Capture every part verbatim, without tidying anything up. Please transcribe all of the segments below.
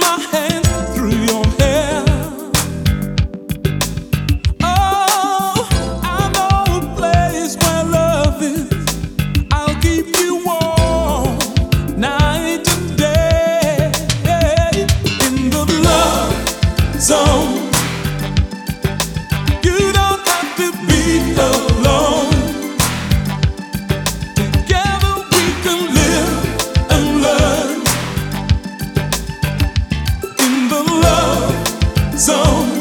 my hand through your hair. Oh, I know a place where love is. I'll keep you warm night and day in the love zone. You don't have to be alone. Together we can live and learn in the love zone.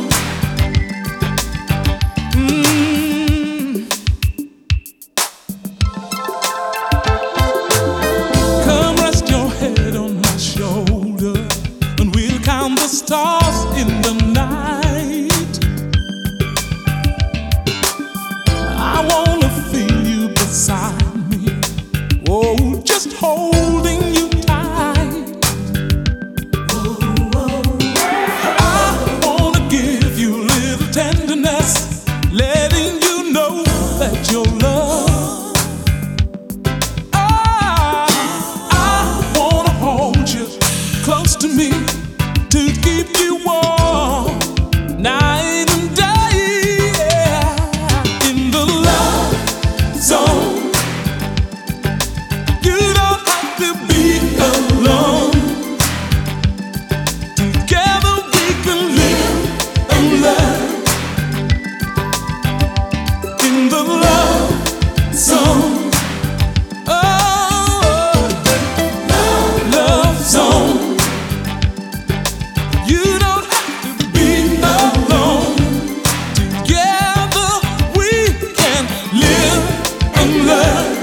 Mm. Come rest your head on my shoulder, and we'll count the stars in the night. I wanna feel you beside me, oh, just holding you tight. I wanna give you a little tenderness, letting you know that you're loved. I, I wanna hold you close to me to keep you warm night and day, yeah, in the love zone. You don't have to be alone. Together we can live and learn in the love zone. Oh, love zone. You don't have to be alone. Together we can live and learn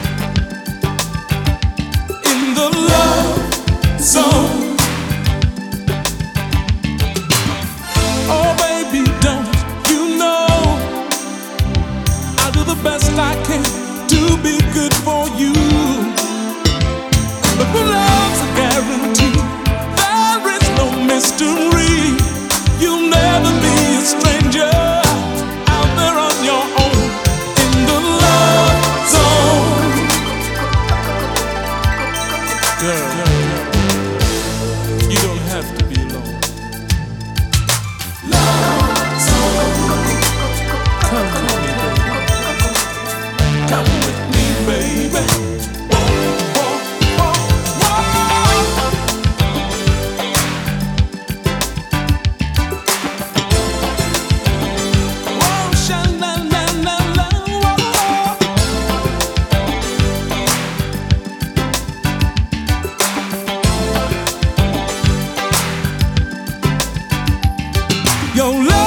in the love zone. Oh baby, don't you know I do the best I can to be good for you. But when love's a guarantee, there is no mystery. You'll never be a stranger out there on your own in the love zone. Girl, you don't have to be alone. Love zone. Come with me, baby. Come with me, baby. Whoa, whoa, whoa, whoa. Whoa, sha-la-la-la-la, whoa. Your love